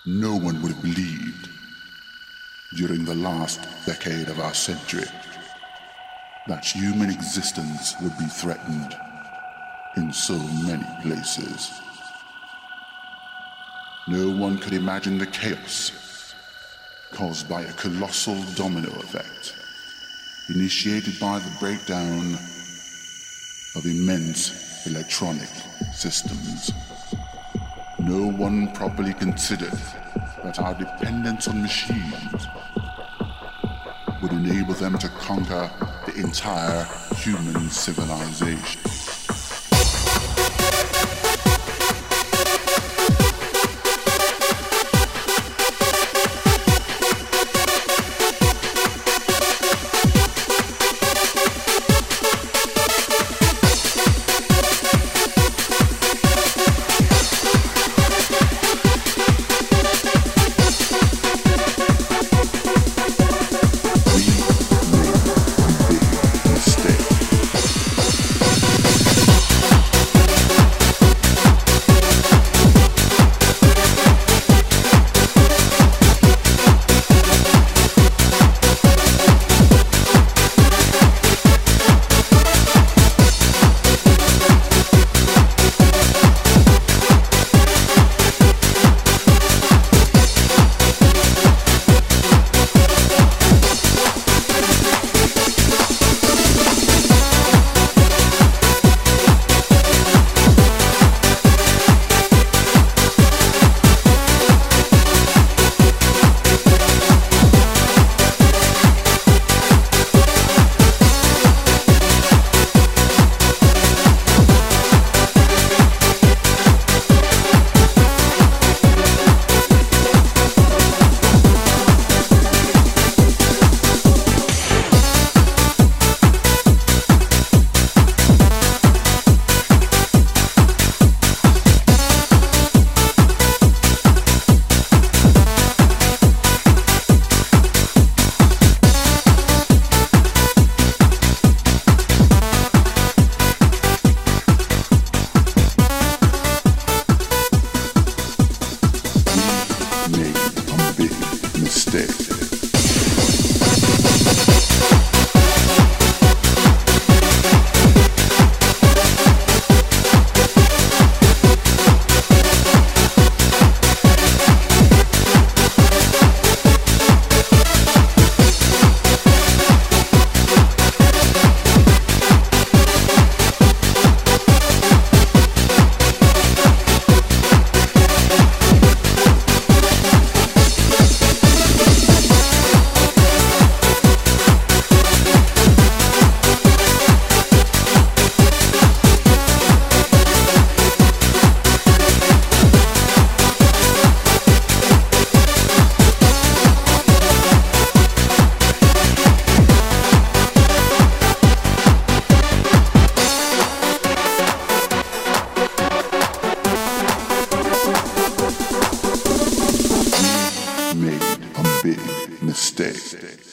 No one would have believed during the last decade of our century that human existence would be threatened in so many places. No one could imagine the chaos caused by a colossal domino effect initiated by the breakdown of immense electronic systems. No one properly considered that our dependence on machines would enable them to conquer the entire human civilization. Made a big mistake.